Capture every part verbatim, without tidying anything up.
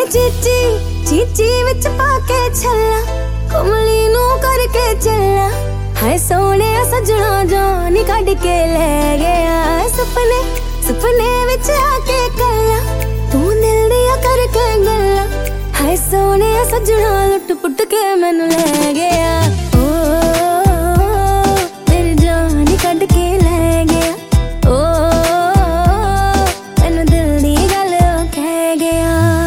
चीची चीची विच पाके छल्ला कमली नू करके चला हाय सोने सजना जानी कढ़ के ले गया सपने सपने विच आके कला तू दिल दिया करके गल्ला हाय सोने सजना लुट पुट के मैनू ले गया ओ मेरी जान कढ़ के ले गया ओ मैनू दिल दी गल कह गया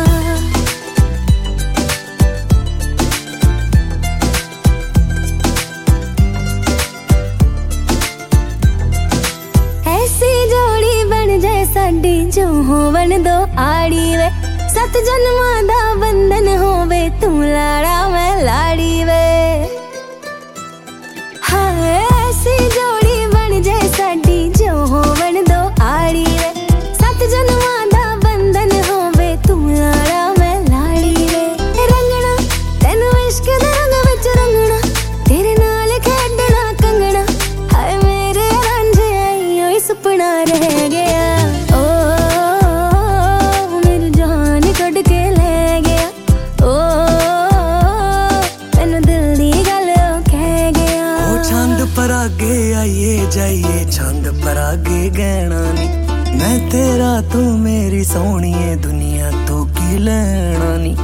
साडी जो होवन दो आड़ी वे सत जन्मां दा बंधन होवे तू लाड़ा मैं लाड़ी वे हाय ऐसी जोड़ी बन जाए साडी जो होवन दो आड़ी वे सत जन्मां दा बंधन होवे तू लाड़ा मैं लाड़ी वे रंगना तेनू इश्क दे रंग विच रंगना तेरे नाल खेडना कंगना हाय मेरे रांझे आईओ सुपना रह गया पर आगे आइए जाइए छंद पर आगे गहना नी मैं तेरा तू मेरी सोहणीए दुनिया तो की लेना नी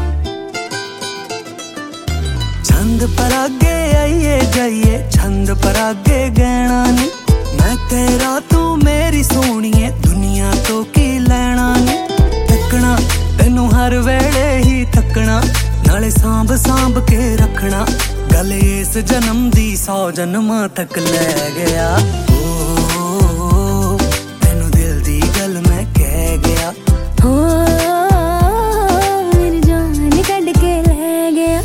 छंद पर आगे आइए जाइए छंद पर आगे गहना नी मैं तेरा तू मेरी सोहणीए दुनिया तो की लेना नी तकना तेनू हर वेले ही थकना नाले सांभ सांभ के रखना गल इस जन्म दी सौ जन्मां तक ले गया ओ तेनू दिल दी गल मैं कह गया हो मेरी जान कढ़ के ले गया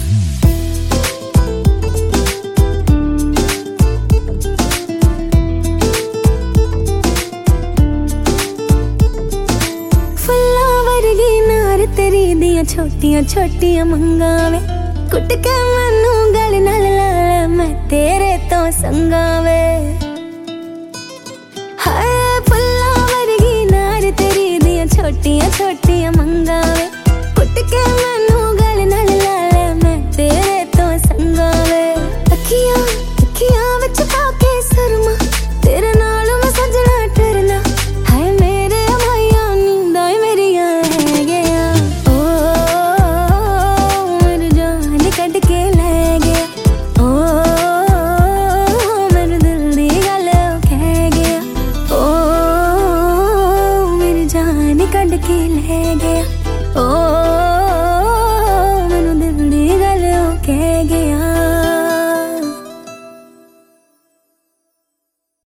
फुल्लां वर्गी नार तेरी दियां छोटियां छोटियां मंगां वे कुट के मैनू गल नाल ला मैं तेरे तो संगा वे हाय फुल्लां वर्गी नार तेरी दियां छोटियां छोटियां मंगा वे कुट के मैनू गल नाल ला मैं तेरे तो संगा वे अखियां अखियां विच पाके सुरमा तेरे नाल मैं सजना टरना हाय मेरे भाईया नींदां मेरियां रह गया ओ मेरी जान कढ़ के ले गया ओ मेरे दिल दी गल कह गया ओ मेरी जान कढ़ के ले गया।